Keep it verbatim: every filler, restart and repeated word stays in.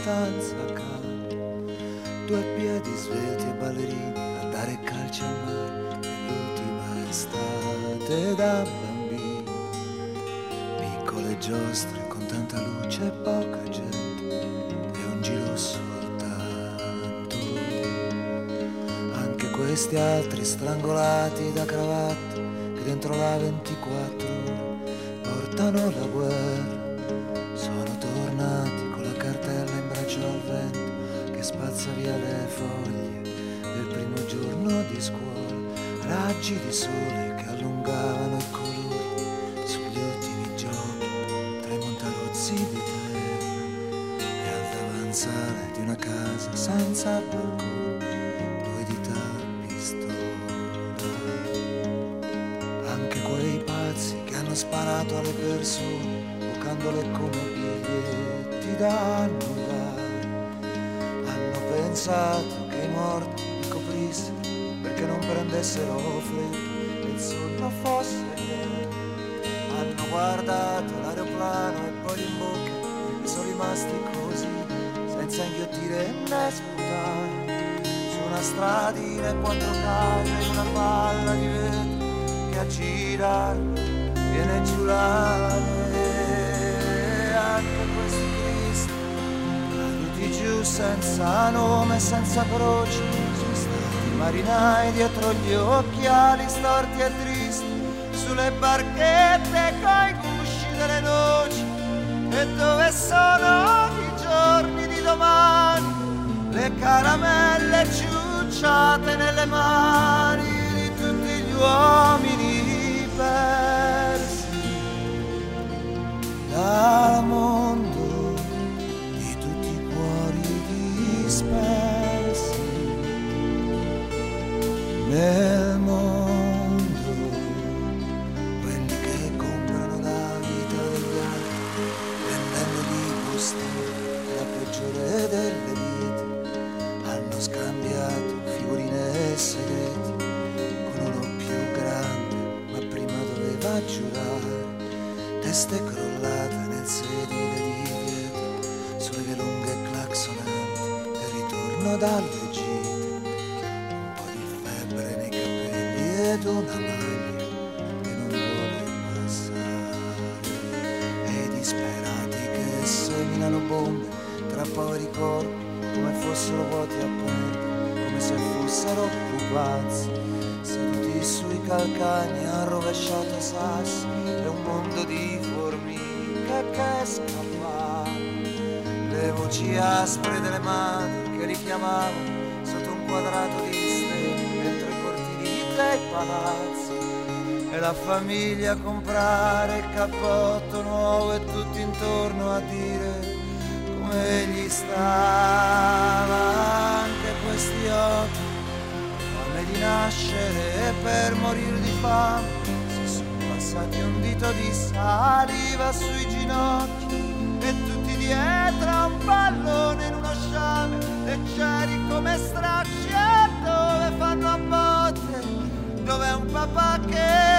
stanza calda, due piedi svelti e ballerini a dare calci al mare, nell'ultima estate da bambini, piccole giostre con tanta luce e poca gente, e un giro soltanto. Anche questi altri strangolati da cravatte che dentro la ventiquattro ore portano la guerra, sono tornati con la cartella in braccio al vento che spazza via le foglie del primo giorno di scuola, raggi di sole che allungavano i colori sugli ultimi giochi tra i montarozzi di terra e al davanzale di una casa senza balcone, due dita a pistola. Anche quei pazzi che hanno sparato alle persone giocandole come biglietti da annullare, hanno pensato che i morti li coprissero perché non prendessero freddo e il sonno fosse vero. Hanno guardato l'aeroplano e poi in bocca e sono rimasti così, senza inghiottire né sputare, su una stradina e quattro case in una palla di vetro che a girare viene giurare. Anche questi Cristi caduti giù senza nome, senza croce, sono stati marinai dietro gli occhiali storti e tristi, sulle barchette coi gusci delle noci. E dove sono i giorni di domani, le caramelle ciucciate nelle mani di tutti gli uomini persi dal mondo, di tutti i cuori dispersi nel mondo, quelli che comprano la vita degli altri vendendo di buste la peggiore delle vite, hanno scambiato figurine e segreti con uno più grande, ma prima doveva giurare, teste crollate nel sedile di dietro, sulle vie lunghe claxonanti del ritorno dalle gite, un po' di febbre nei capelli ed una maglia che non vuole passare, e i disperati che seminano bombe tra poveri corpi come fossero vuoti appena, come se fossero pupazzi seduti sui calcagni a rovesciato sassi, e un mondo di formiche che scappava, le voci aspre delle madri che li chiamavano sotto un quadrato di stelle dentro i cortili dei palazzi, e la famiglia a comprare il cappotto nuovo e tutti intorno a dire come gli stava. Anche questi occhi fame di nascere per morire di fame, si sono passati un dito di saliva sui ginocchi, e tutti dietro a un pallone in uno sciame, leggeri come stracci, e dove fanno a botte, dove è un papà che